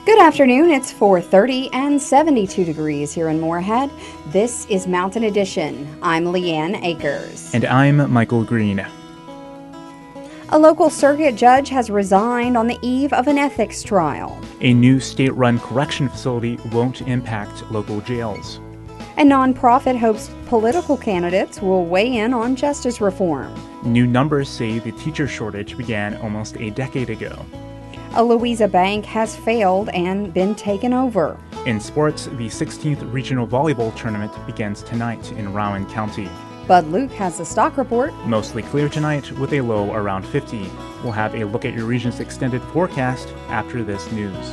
Good afternoon. It's 4:30 and 72 degrees here in Moorhead. This is Mountain Edition. I'm Leanne Akers. And I'm Michael Green. A local circuit judge has resigned on the eve of an ethics trial. A new state-run correction facility won't impact local jails. A nonprofit hopes political candidates will weigh in on justice reform. New numbers say the teacher shortage began almost a decade ago. A Louisa bank has failed and been taken over. In sports, the 16th Regional Volleyball Tournament begins tonight in Rowan County. Bud Luke has the stock report. Mostly clear tonight with a low around 50. We'll have a look at your region's extended forecast after this news.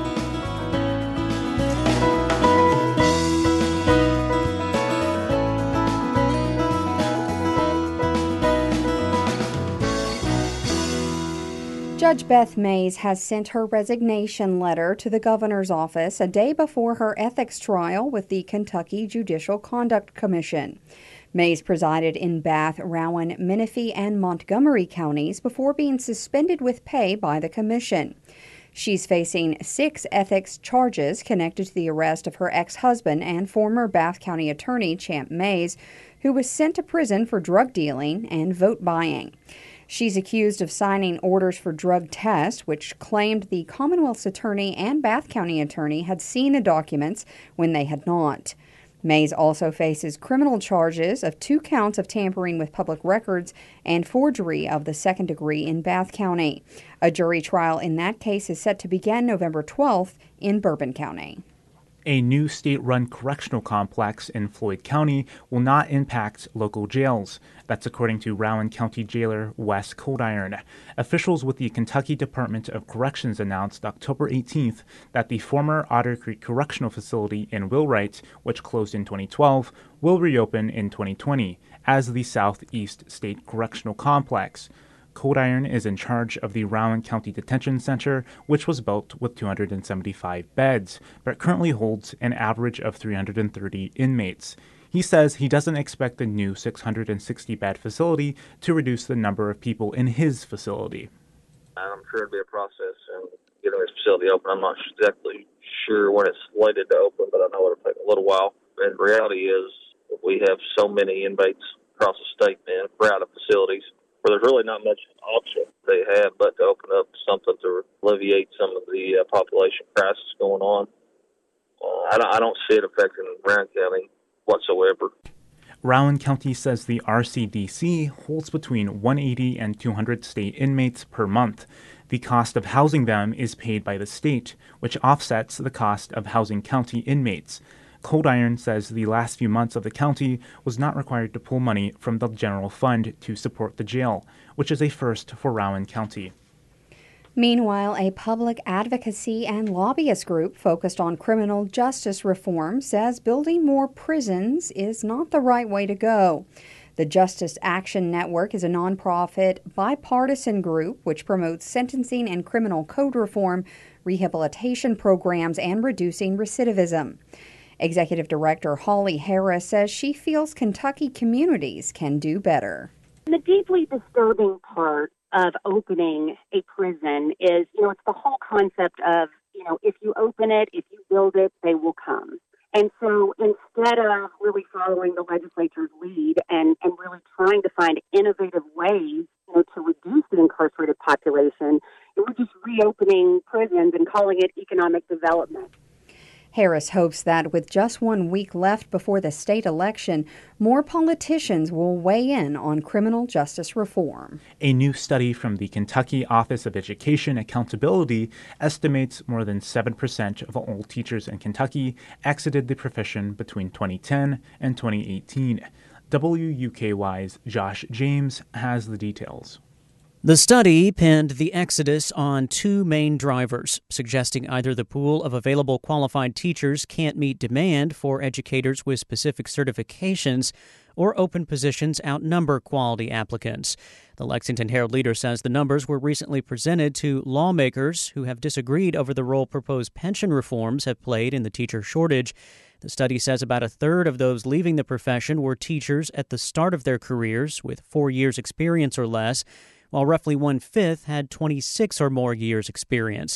Judge Beth Mays has sent her resignation letter to the governor's office a day before her ethics trial with the Kentucky Judicial Conduct Commission. Mays presided in Bath, Rowan, Menifee, and Montgomery counties before being suspended with pay by the commission. She's facing 6 ethics charges connected to the arrest of her ex-husband and former Bath County Attorney Champ Mays, who was sent to prison for drug dealing and vote buying. She's accused of signing orders for drug tests, which claimed the Commonwealth's attorney and Bath County attorney had seen the documents when they had not. Mays also faces criminal charges of 2 counts of tampering with public records and forgery of the second degree in Bath County. A jury trial in that case is set to begin November 12th in Bourbon County. A new state-run correctional complex in Floyd County will not impact local jails. That's according to Rowan County Jailer Wes Coldiron. Officials with the Kentucky Department of Corrections announced October 18th that the former Otter Creek Correctional Facility in Wheelwright, which closed in 2012, will reopen in 2020 as the Southeast State Correctional Complex. Coldiron is in charge of the Rowan County Detention Center, which was built with 275 beds, but currently holds an average of 330 inmates. He says he doesn't expect the new 660-bed facility to reduce the number of people in his facility. I'm sure it'll be a process in getting this facility open. I'm not exactly sure when it's slated to open, but I know it'll take a little while. And the reality is we have so many inmates across the state, man, we're out of facilities. There's really not much option they have but to open up something to alleviate some of the population crisis going on. I don't see it affecting Rowan County whatsoever. Rowan County says the RCDC holds between 180 and 200 state inmates per month. The cost of housing them is paid by the state, which offsets the cost of housing county inmates. Coldiron says the last few months of the county was not required to pull money from the general fund to support the jail, which is a first for Rowan County. Meanwhile, a public advocacy and lobbyist group focused on criminal justice reform says building more prisons is not the right way to go. The Justice Action Network is a nonprofit, bipartisan group which promotes sentencing and criminal code reform, rehabilitation programs, and reducing recidivism. Executive Director Holly Harris says she feels Kentucky communities can do better. The deeply disturbing part of opening a prison is, it's the whole concept of, if you open it, if you build it, they will come. And so instead of really following the legislature's lead and really trying to find innovative ways, to reduce the incarcerated population, we're just reopening prisons and calling it economic development. Harris hopes that with just 1 week left before the state election, more politicians will weigh in on criminal justice reform. A new study from the Kentucky Office of Education Accountability estimates more than 7% of all teachers in Kentucky exited the profession between 2010 and 2018. WUKY's Josh James has the details. The study pinned the exodus on 2 main drivers, suggesting either the pool of available qualified teachers can't meet demand for educators with specific certifications, or open positions outnumber quality applicants. The Lexington Herald-Leader says the numbers were recently presented to lawmakers who have disagreed over the role proposed pension reforms have played in the teacher shortage. The study says about a third of those leaving the profession were teachers at the start of their careers with 4 years experience or less, while roughly 1/5 had 26 or more years experience.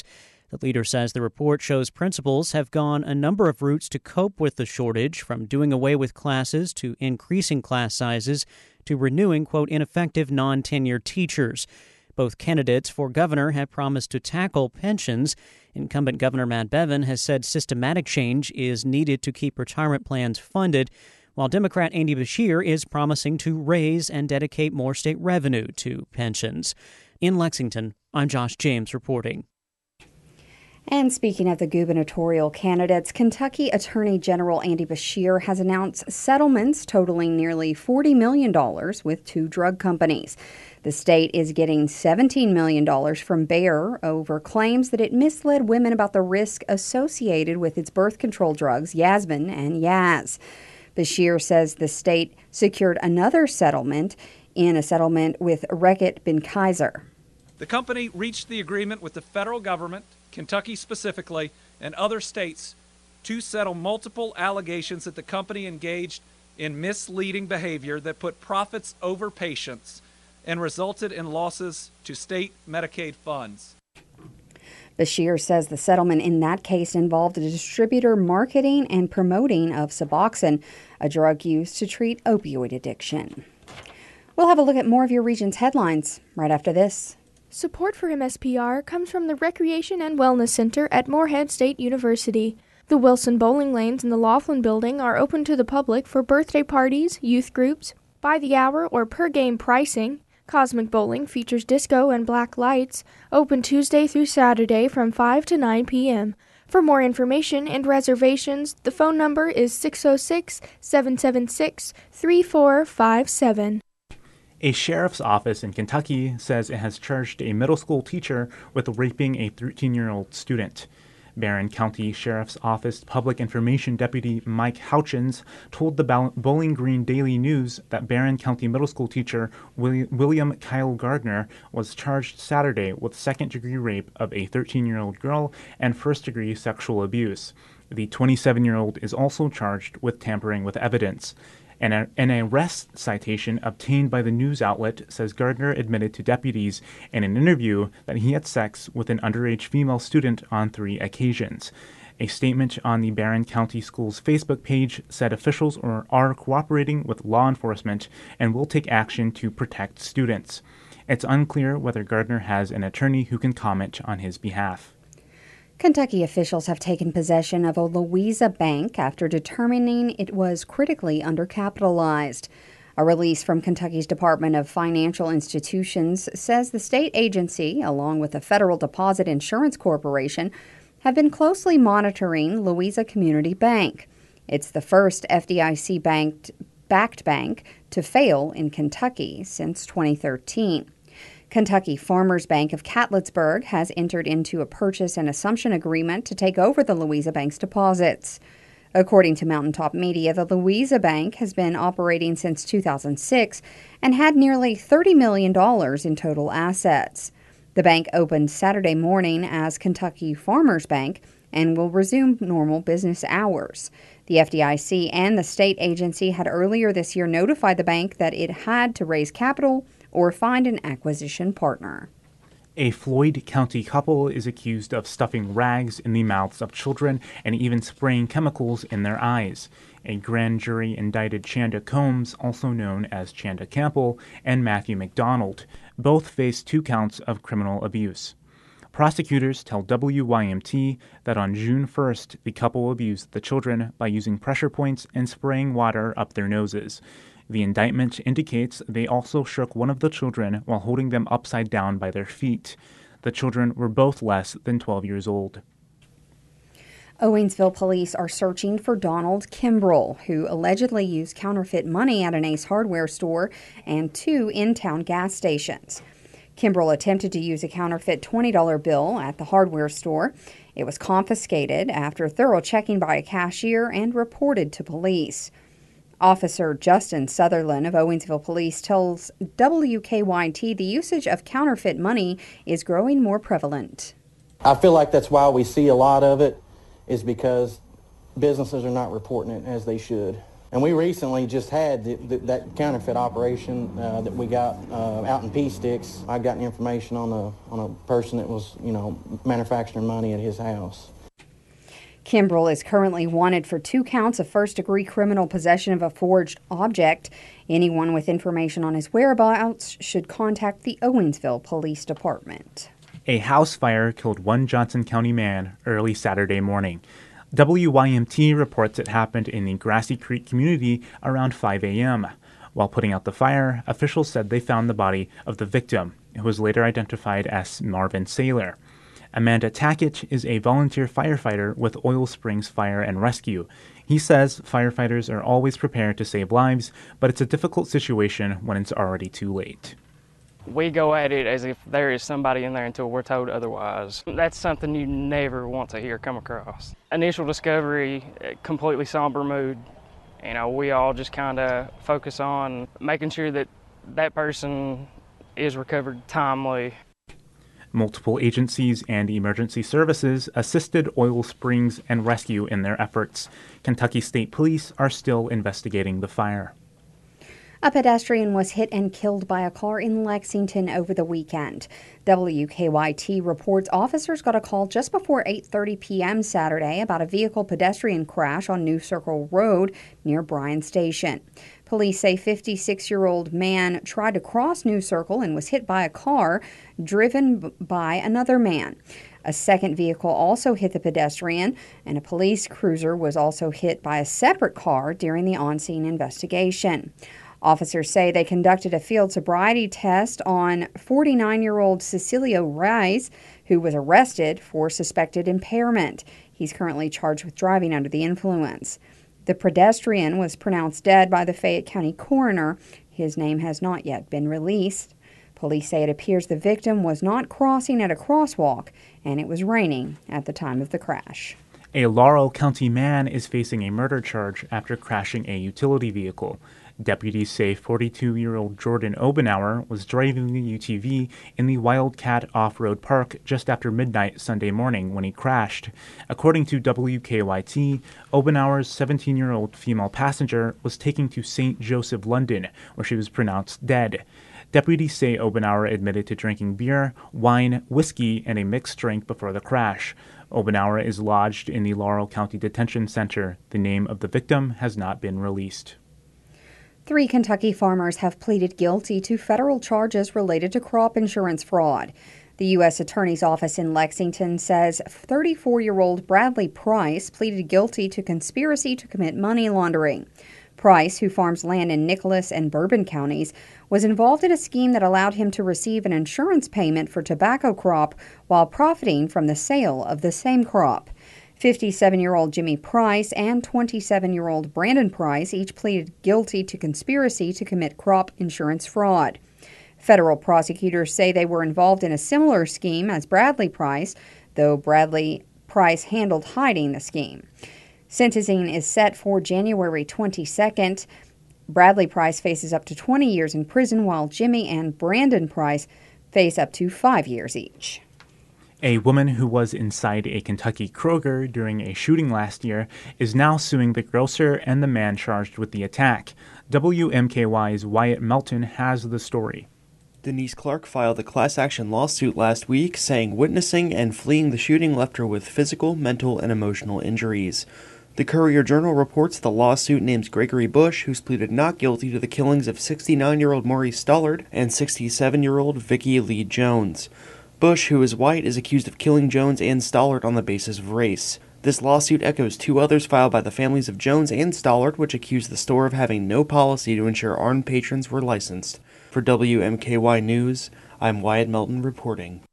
The leader says the report shows principals have gone a number of routes to cope with the shortage, from doing away with classes to increasing class sizes to renewing, quote, ineffective non-tenured teachers. Both candidates for governor have promised to tackle pensions. Incumbent Governor Matt Bevin has said systematic change is needed to keep retirement plans funded, while Democrat Andy Beshear is promising to raise and dedicate more state revenue to pensions. In Lexington, I'm Josh James reporting. And speaking of the gubernatorial candidates, Kentucky Attorney General Andy Beshear has announced settlements totaling nearly $40 million with two drug companies. The state is getting $17 million from Bayer over claims that it misled women about the risk associated with its birth control drugs, Yasmin and Yaz. Beshear says the state secured another settlement in a settlement with Reckitt Benckiser. The company reached the agreement with the federal government, Kentucky specifically, and other states to settle multiple allegations that the company engaged in misleading behavior that put profits over patients and resulted in losses to state Medicaid funds. Beshear says the settlement in that case involved a distributor marketing and promoting of Suboxone, a drug used to treat opioid addiction. We'll have a look at more of your region's headlines right after this. Support for MSPR comes from the Recreation and Wellness Center at Morehead State University. The Wilson bowling lanes in the Laughlin building are open to the public for birthday parties, youth groups, by the hour or per game pricing. Cosmic Bowling features disco and black lights, open Tuesday through Saturday from 5 to 9 p.m. For more information and reservations, the phone number is 606-776-3457. A sheriff's office in Kentucky says it has charged a middle school teacher with raping a 13-year-old student. Barron County Sheriff's Office Public Information Deputy Mike Houchins told the Bowling Green Daily News that Barron County Middle School teacher William Kyle Gardner was charged Saturday with second-degree rape of a 13-year-old girl and first-degree sexual abuse. The 27-year-old is also charged with tampering with evidence. An arrest citation obtained by the news outlet says Gardner admitted to deputies in an interview that he had sex with an underage female student on 3 occasions. A statement on the Barron County Schools Facebook page said officials are cooperating with law enforcement and will take action to protect students. It's unclear whether Gardner has an attorney who can comment on his behalf. Kentucky officials have taken possession of a Louisa bank after determining it was critically undercapitalized. A release from Kentucky's Department of Financial Institutions says the state agency, along with the Federal Deposit Insurance Corporation, have been closely monitoring Louisa Community Bank. It's the first FDIC-backed bank to fail in Kentucky since 2013. Kentucky Farmers Bank of Catlettsburg has entered into a purchase and assumption agreement to take over the Louisa Bank's deposits. According to Mountaintop Media, the Louisa Bank has been operating since 2006 and had nearly $30 million in total assets. The bank opened Saturday morning as Kentucky Farmers Bank and will resume normal business hours. The FDIC and the state agency had earlier this year notified the bank that it had to raise capital or find an acquisition partner. A Floyd County couple is accused of stuffing rags in the mouths of children and even spraying chemicals in their eyes. A grand jury indicted Chanda Combs, also known as Chanda Campbell, and Matthew McDonald. Both face 2 counts of criminal abuse. Prosecutors tell WYMT that on June 1st, the couple abused the children by using pressure points and spraying water up their noses. The indictment indicates they also shook one of the children while holding them upside down by their feet. The children were both less than 12 years old. Owensville police are searching for Donald Kimbrell, who allegedly used counterfeit money at an Ace Hardware store and 2 in-town gas stations. Kimbrell attempted to use a counterfeit $20 bill at the hardware store. It was confiscated after thorough checking by a cashier and reported to police. Officer Justin Sutherland of Owensville Police tells WKYT the usage of counterfeit money is growing more prevalent. I feel like that's why we see a lot of it, is because businesses are not reporting it as they should. And we recently just had that counterfeit operation that we got out in P-Sticks. I got information on a person that was, manufacturing money at his house. Kimbrell is currently wanted for 2 counts of first-degree criminal possession of a forged object. Anyone with information on his whereabouts should contact the Owensville Police Department. A house fire killed one Johnson County man early Saturday morning. WYMT reports it happened in the Grassy Creek community around 5 a.m. While putting out the fire, officials said they found the body of the victim, who was later identified as Marvin Saylor. Amanda Tackett is a volunteer firefighter with Oil Springs Fire and Rescue. He says firefighters are always prepared to save lives, but it's a difficult situation when it's already too late. We go at it as if there is somebody in there until we're told otherwise. That's something you never want to hear come across. Initial discovery, completely somber mood. We all just kind of focus on making sure that that person is recovered timely. Multiple agencies and emergency services assisted Oil Springs and Rescue in their efforts. Kentucky State Police are still investigating the fire. A pedestrian was hit and killed by a car in Lexington over the weekend. WKYT reports officers got a call just before 8:30 p.m. Saturday about a vehicle-pedestrian crash on New Circle Road near Bryan Station. Police say 56-year-old man tried to cross New Circle and was hit by a car driven by another man. A second vehicle also hit the pedestrian, and a police cruiser was also hit by a separate car during the on-scene investigation. Officers say they conducted a field sobriety test on 49-year-old Cecilio Rice, who was arrested for suspected impairment. He's currently charged with driving under the influence. The pedestrian was pronounced dead by the Fayette County coroner. His name has not yet been released. Police say it appears the victim was not crossing at a crosswalk, and it was raining at the time of the crash. A Laurel County man is facing a murder charge after crashing a utility vehicle. Deputies say 42-year-old Jordan Obenauer was driving the UTV in the Wildcat Off-Road Park just after midnight Sunday morning when he crashed. According to WKYT, Obenauer's 17-year-old female passenger was taken to St. Joseph, London, where she was pronounced dead. Deputies say Obenauer admitted to drinking beer, wine, whiskey, and a mixed drink before the crash. Obenauer is lodged in the Laurel County Detention Center. The name of the victim has not been released. 3 Kentucky farmers have pleaded guilty to federal charges related to crop insurance fraud. The U.S. Attorney's Office in Lexington says 34-year-old Bradley Price pleaded guilty to conspiracy to commit money laundering. Price, who farms land in Nicholas and Bourbon counties, was involved in a scheme that allowed him to receive an insurance payment for tobacco crop while profiting from the sale of the same crop. 57-year-old Jimmy Price and 27-year-old Brandon Price each pleaded guilty to conspiracy to commit crop insurance fraud. Federal prosecutors say they were involved in a similar scheme as Bradley Price, though Bradley Price handled hiding the scheme. Sentencing is set for January 22nd. Bradley Price faces up to 20 years in prison, while Jimmy and Brandon Price face up to 5 years each. A woman who was inside a Kentucky Kroger during a shooting last year is now suing the grocer and the man charged with the attack. WMKY's Wyatt Melton has the story. Denise Clark filed a class action lawsuit last week saying witnessing and fleeing the shooting left her with physical, mental, and emotional injuries. The Courier-Journal reports the lawsuit names Gregory Bush, who's pleaded not guilty to the killings of 69-year-old Maurice Stollard and 67-year-old Vicki Lee Jones. Bush, who is white, is accused of killing Jones and Stollard on the basis of race. This lawsuit echoes 2 others filed by the families of Jones and Stollard, which accuse the store of having no policy to ensure armed patrons were licensed. For WMKY News, I'm Wyatt Melton reporting.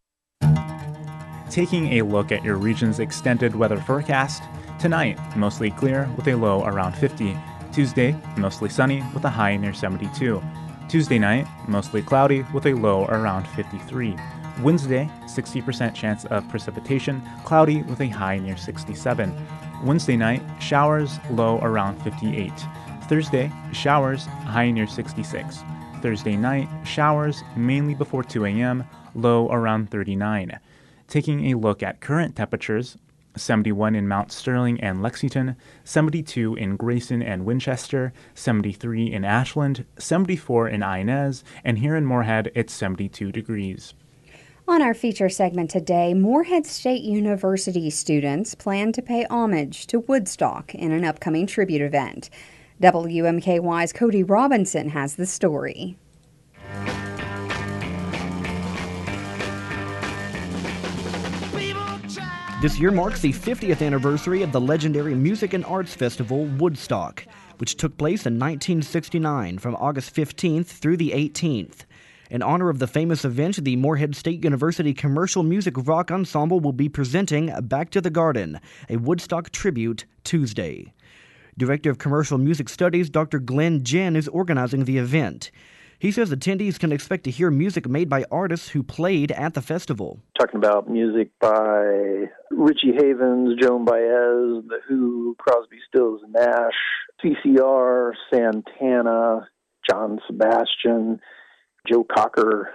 Taking a look at your region's extended weather forecast, tonight, mostly clear with a low around 50. Tuesday, mostly sunny with a high near 72. Tuesday night, mostly cloudy with a low around 53. Wednesday, 60% chance of precipitation, cloudy with a high near 67. Wednesday night, showers, low around 58. Thursday, showers, high near 66. Thursday night, showers, mainly before 2 a.m., low around 39. Taking a look at current temperatures, 71 in Mount Sterling and Lexington, 72 in Grayson and Winchester, 73 in Ashland, 74 in Inez, and here in Moorhead, it's 72 degrees. On our feature segment today, Moorhead State University students plan to pay homage to Woodstock in an upcoming tribute event. WMKY's Cody Robinson has the story. This year marks the 50th anniversary of the legendary music and arts festival, Woodstock, which took place in 1969 from August 15th through the 18th. In honor of the famous event, the Moorhead State University Commercial Music Rock Ensemble will be presenting Back to the Garden, a Woodstock tribute, Tuesday. Director of Commercial Music Studies, Dr. Glenn Jen, is organizing the event. He says attendees can expect to hear music made by artists who played at the festival. Talking about music by Richie Havens, Joan Baez, The Who, Crosby, Stills, Nash, CCR, Santana, John Sebastian, Joe Cocker.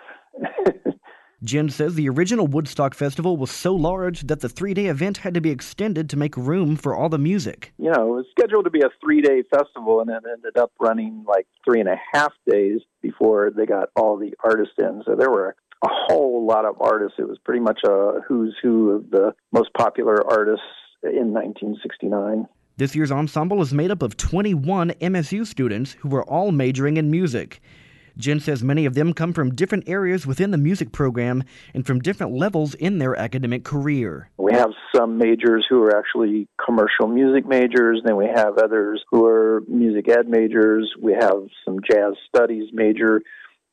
Jen says the original Woodstock Festival was so large that the 3-day event had to be extended to make room for all the music. You know, it was scheduled to be a 3-day festival, and it ended up running like 3.5 days before they got all the artists in. So there were a whole lot of artists. It was pretty much a who's who of the most popular artists in 1969. This year's ensemble is made up of 21 MSU students who are all majoring in music. Jen says many of them come from different areas within the music program and from different levels in their academic career. We have some majors who are actually commercial music majors, then we have others who are music ed majors, we have some jazz studies major,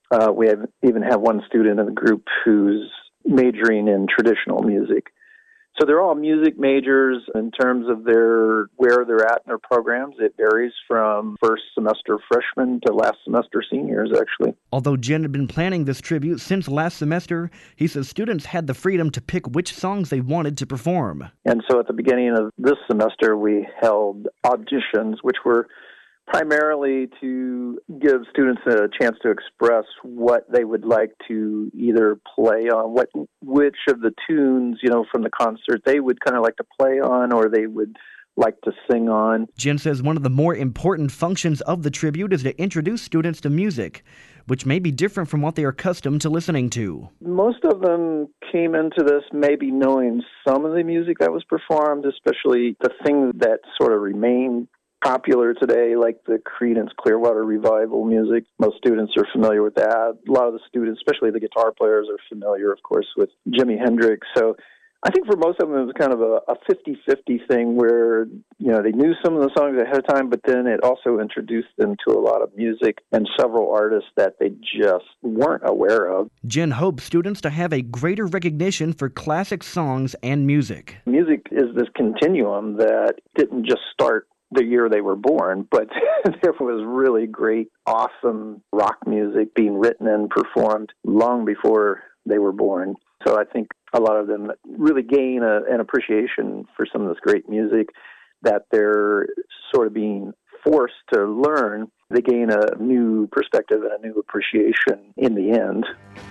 we even have one student in the group who's majoring in traditional music. So they're all music majors in terms of where they're at in their programs. It varies from first semester freshmen to last semester seniors, actually. Although Jen had been planning this tribute since last semester, he says students had the freedom to pick which songs they wanted to perform. And so at the beginning of this semester, we held auditions, which were primarily to give students a chance to express what they would like to either play on, which of the tunes, from the concert they would kind of like to play on or they would like to sing on. Jen says one of the more important functions of the tribute is to introduce students to music, which may be different from what they are accustomed to listening to. Most of them came into this maybe knowing some of the music that was performed, especially the things that sort of remain popular today, like the Creedence Clearwater Revival music. Most students are familiar with that. A lot of the students, especially the guitar players, are familiar, of course, with Jimi Hendrix. So I think for most of them it was kind of a 50-50 thing where, they knew some of the songs ahead of time, but then it also introduced them to a lot of music and several artists that they just weren't aware of. Jen hopes students to have a greater recognition for classic songs and music. Music is this continuum that didn't just start the year they were born, but there was really great, awesome rock music being written and performed long before they were born. So I think a lot of them really gain an appreciation for some of this great music that they're sort of being forced to learn. They gain a new perspective and a new appreciation in the end.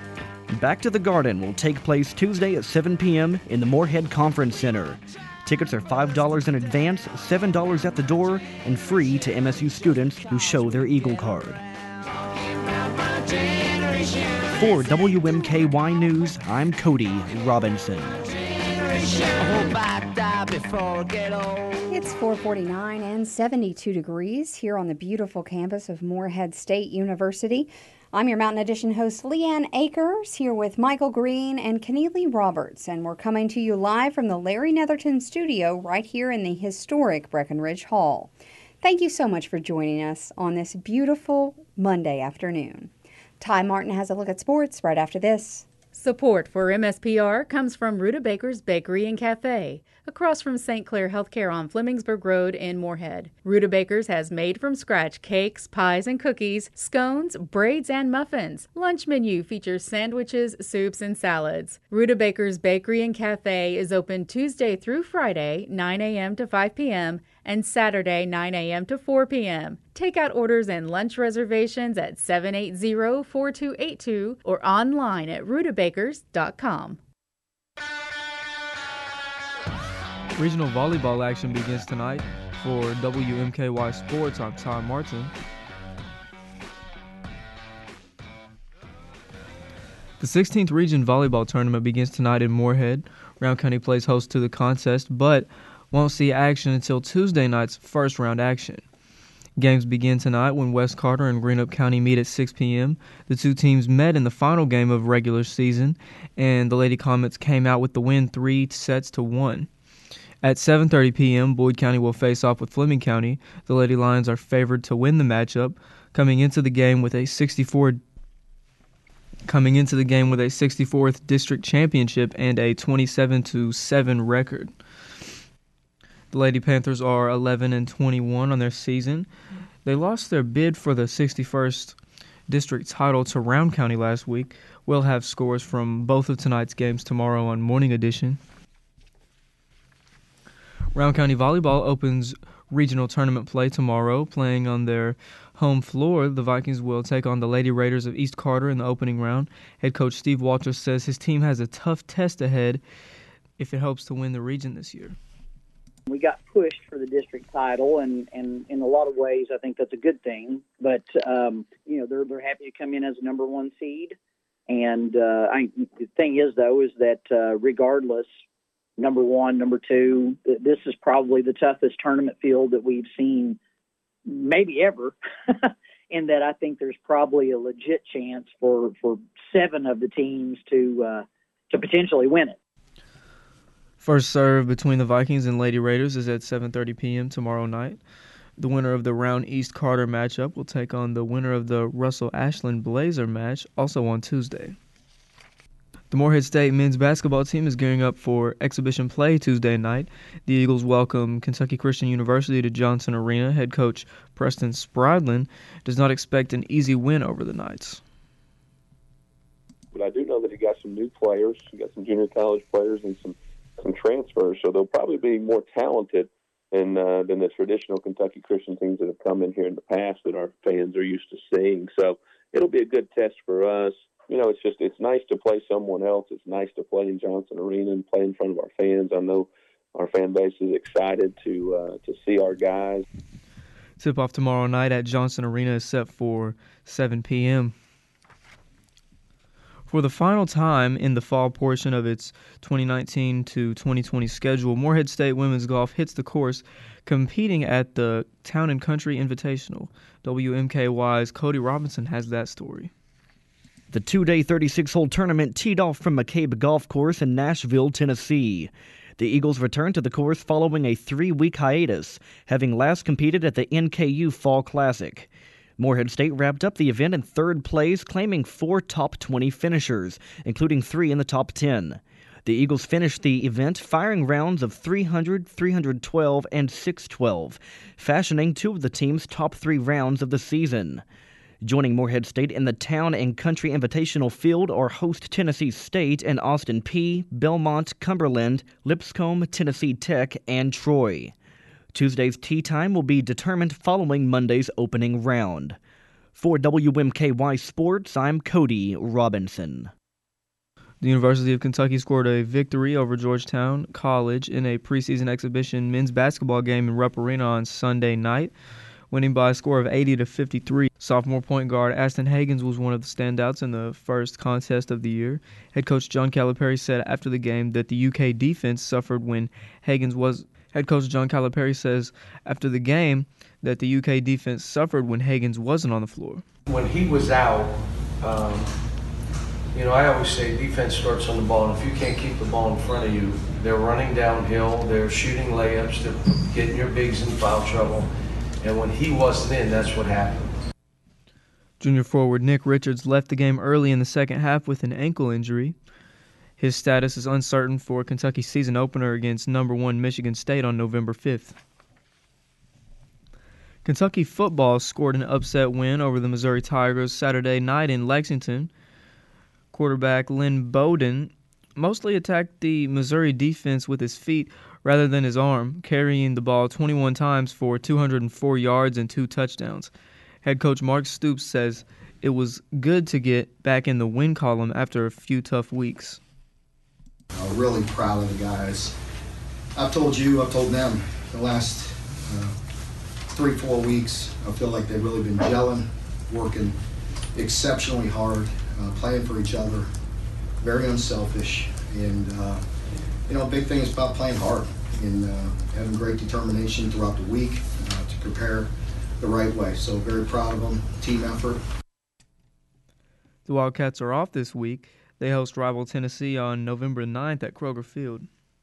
Back to the Garden will take place Tuesday at 7 p.m. in the Moorhead Conference Center. Tickets are $5 in advance, $7 at the door, and free to MSU students who show their Eagle card. For WMKY News, I'm Cody Robinson. It's 4:49 and 72 degrees here on the beautiful campus of Moorhead State University. I'm your Mountain Edition host, Leanne Akers, here with Michael Green and Keneally Roberts, and we're coming to you live from the Larry Netherton studio right here in the historic Breckenridge Hall. Thank you so much for joining us on this beautiful Monday afternoon. Ty Martin has a look at sports right after this. Support for MSPR comes from Rutabaker's Bakery and Cafe, across from St. Clair Healthcare on Flemingsburg Road in Moorhead. Rutabaker's has made-from-scratch cakes, pies, and cookies, scones, braids, and muffins. Lunch menu features sandwiches, soups, and salads. Rutabaker's Bakery and Cafe is open Tuesday through Friday, 9 a.m. to 5 p.m., and Saturday, 9 a.m. to 4 p.m. Takeout orders and lunch reservations at 780-4282 or online at rutabakers.com. Regional volleyball action begins tonight. For WMKY Sports, I'm Tom Martin. The 16th Region Volleyball Tournament begins tonight in Moorhead. Round County plays host to the contest, but won't see action until Tuesday night's first round action. Games begin tonight when West Carter and Greenup County meet at 6 p.m. The two teams met in the final game of regular season, and the Lady Comets came out with the win 3-1. At 7:30 p.m., Boyd County will face off with Fleming County. The Lady Lions are favored to win the matchup, coming into the game with a 64th district championship and a 27-7 record. The Lady Panthers are 11-21 on their season. They lost their bid for the 61st district title to Round County last week. We'll have scores from both of tonight's games tomorrow on Morning Edition. Round County Volleyball opens regional tournament play tomorrow. Playing on their home floor, the Vikings will take on the Lady Raiders of East Carter in the opening round. Head coach Steve Walters says his team has a tough test ahead if it hopes to win the region this year. We got pushed for the district title, and in a lot of ways, I think that's a good thing. But they're happy to come in as a number one seed. And the thing is, though, is that regardless, number one, number two, this is probably the toughest tournament field that we've seen maybe ever. In that I think there's probably a legit chance for 7 of the teams to potentially win it. First serve between the Vikings and Lady Raiders is at 7:30 p.m. tomorrow night. The winner of the Round East Carter matchup will take on the winner of the Russell Ashland Blazer match, also on Tuesday. The Moorhead State men's basketball team is gearing up for exhibition play Tuesday night. The Eagles welcome Kentucky Christian University to Johnson Arena. Head coach Preston Spradlin does not expect an easy win over the Knights. But I do know that he got some new players. He got some junior college players and some transfers, so they'll probably be more talented than the traditional Kentucky Christian teams that have come in here in the past that our fans are used to seeing. So it'll be a good test for us. It's nice to play someone else. It's nice to play in Johnson Arena and play in front of our fans. I know our fan base is excited to see our guys. Tip-off tomorrow night at Johnson Arena is set for 7 p.m. For the final time in the fall portion of its 2019 to 2020 schedule, Moorhead State Women's Golf hits the course competing at the Town and Country Invitational. WMKY's Cody Robinson has that story. The two-day 36-hole tournament teed off from McCabe Golf Course in Nashville, Tennessee. The Eagles returned to the course following a 3-week hiatus, having last competed at the NKU Fall Classic. Moorhead State wrapped up the event in third place, claiming 4 top 20 finishers, including 3 in the top 10. The Eagles finished the event firing rounds of 300, 312, and 612, fashioning 2 of the team's top 3 rounds of the season. Joining Moorhead State in the Town and Country Invitational field are host Tennessee State and Austin Peay, Belmont, Cumberland, Lipscomb, Tennessee Tech, and Troy. Tuesday's tee time will be determined following Monday's opening round. For WMKY Sports, I'm Cody Robinson. The University of Kentucky scored a victory over Georgetown College in a preseason exhibition men's basketball game in Rupp Arena on Sunday night, winning by a score of 80-53. Sophomore point guard Aston Hagans was one of the standouts in the first contest of the year. Head coach John Calipari said after the game that the UK defense suffered when Hagans was... Head coach John Calipari says after the game that the UK defense suffered when Hagans wasn't on the floor. When he was out, I always say defense starts on the ball, and if you can't keep the ball in front of you, they're running downhill, they're shooting layups, they're getting your bigs in foul trouble, and when he wasn't in, that's what happened. Junior forward Nick Richards left the game early in the second half with an ankle injury. His status is uncertain for Kentucky's season opener against number 1 Michigan State on November 5th. Kentucky football scored an upset win over the Missouri Tigers Saturday night in Lexington. Quarterback Lynn Bowden mostly attacked the Missouri defense with his feet rather than his arm, carrying the ball 21 times for 204 yards and 2 touchdowns. Head coach Mark Stoops says it was good to get back in the win column after a few tough weeks. Really proud of the guys. I've told you, I've told them the last 3-4 weeks, I feel like they've really been gelling, working exceptionally hard, playing for each other, very unselfish, and big thing is about playing hard and having great determination throughout the week to prepare the right way. So very proud of them, team effort. The Wildcats are off this week. They host rival Tennessee on November 9th at Kroger Field.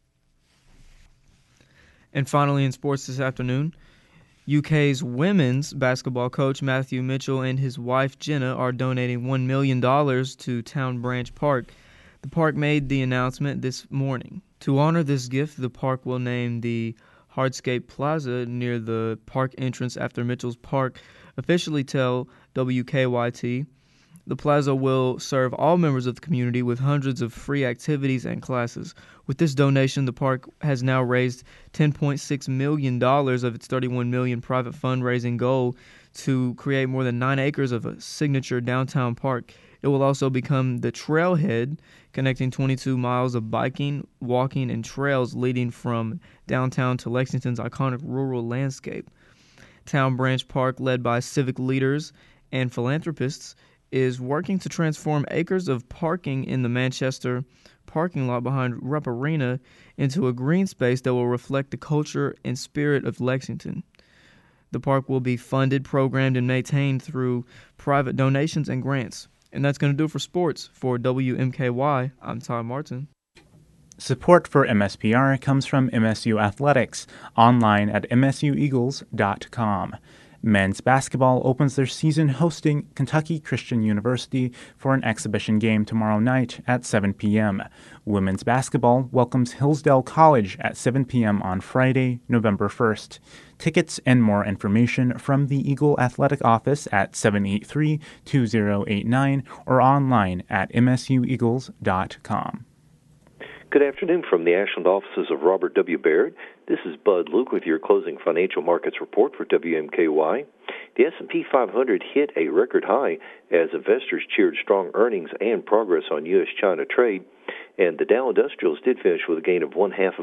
And finally in sports this afternoon, UK's women's basketball coach Matthew Mitchell and his wife Jenna are donating $1 million to Town Branch Park. The park made the announcement this morning. To honor this gift, the park will name the Hardscape Plaza near the park entrance after Mitchell's park, officially tell WKYT. The plaza will serve all members of the community with hundreds of free activities and classes. With this donation, the park has now raised $10.6 million of its $31 million private fundraising goal to create more than 9 acres of a signature downtown park. It will also become the trailhead connecting 22 miles of biking, walking, and trails leading from downtown to Lexington's iconic rural landscape. Town Branch Park, led by civic leaders and philanthropists, is working to transform acres of parking in the Manchester parking lot behind Rupp Arena into a green space that will reflect the culture and spirit of Lexington. The park will be funded, programmed, and maintained through private donations and grants. And that's going to do it for sports. For WMKY, I'm Todd Martin. Support for MSPR comes from MSU Athletics, online at msueagles.com. Men's basketball opens their season hosting Kentucky Christian University for an exhibition game tomorrow night at 7 p.m. Women's basketball welcomes Hillsdale College at 7 p.m. on Friday, November 1st. Tickets and more information from the Eagle Athletic Office at 783-2089 or online at msueagles.com. Good afternoon from the Ashland offices of Robert W. Baird. This is Bud Luke with your closing financial markets report for WMKY. The S&P 500 hit a record high as investors cheered strong earnings and progress on U.S.-China trade. And the Dow Industrials did finish with a gain of 0.5% at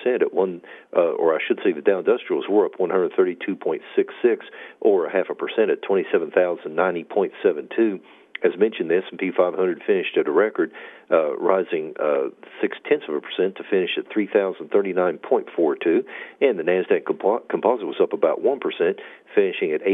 the Dow Industrials were up 132.66 or 0.5% at 27,090.72. As mentioned, the S&P 500 finished at a record, rising 0.6% to finish at 3,039.42, and the Nasdaq Composite was up about 1%, finishing at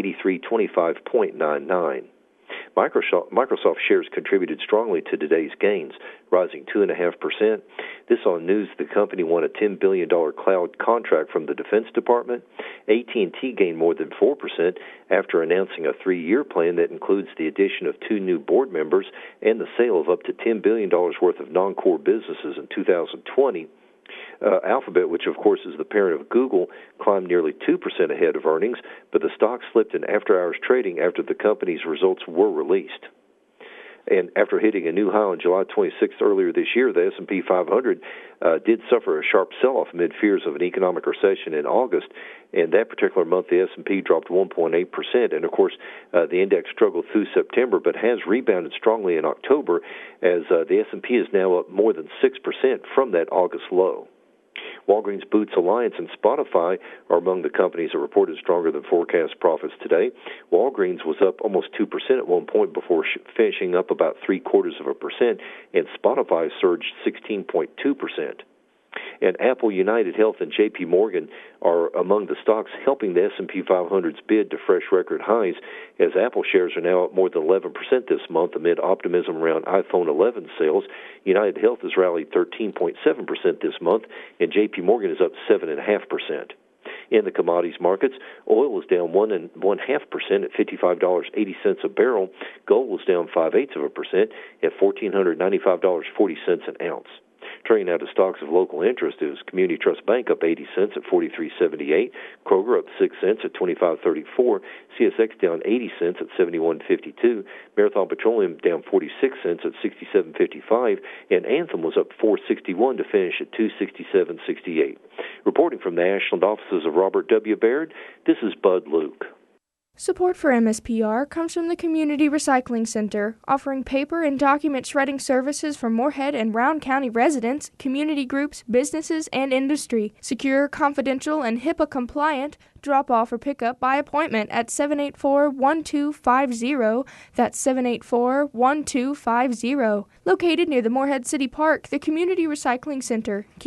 8325.99. Microsoft shares contributed strongly to today's gains, rising 2.5%. This on news the company won a $10 billion cloud contract from the Defense Department. AT&T gained more than 4% after announcing a 3-year plan that includes the addition of 2 new board members and the sale of up to $10 billion worth of non-core businesses in 2020. Alphabet, which of course is the parent of Google, climbed nearly 2% ahead of earnings, but the stock slipped in after-hours trading after the company's results were released. And after hitting a new high on July 26th earlier this year, the S&P 500 did suffer a sharp sell-off amid fears of an economic recession in August. And that particular month, the S&P dropped 1.8%. And, of course, the index struggled through September but has rebounded strongly in October as the S&P is now up more than 6% from that August low. Walgreens, Boots Alliance, and Spotify are among the companies that reported stronger than forecast profits today. Walgreens was up almost 2% at one point before finishing up about 0.75%, and Spotify surged 16.2%. And Apple, United Health, and J.P. Morgan are among the stocks helping the S&P 500's bid to fresh record highs, as Apple shares are now up more than 11% this month amid optimism around iPhone 11 sales. United Health has rallied 13.7% this month, and J.P. Morgan is up 7.5%. In the commodities markets, oil was down 1.5% at $55.80 a barrel. Gold was down 0.5% at $1,495.40 an ounce. Turning now to stocks of local interest, is Community Trust Bank up 80 cents at $43.78, Kroger up 6 cents at $25.34, CSX down 80 cents at $71.52, Marathon Petroleum down 46 cents at $67.55, and Anthem was up $4.61 to finish at $267.68. Reporting from the Ashland offices of Robert W. Baird, this is Bud Luke. Support for MSPR comes from the Community Recycling Center, offering paper and document shredding services for Moorhead and Round County residents, community groups, businesses, and industry. Secure, confidential, and HIPAA compliant. Drop off or pick up by appointment at 784-1250. That's 784-1250. Located near the Moorhead City Park, the Community Recycling Center.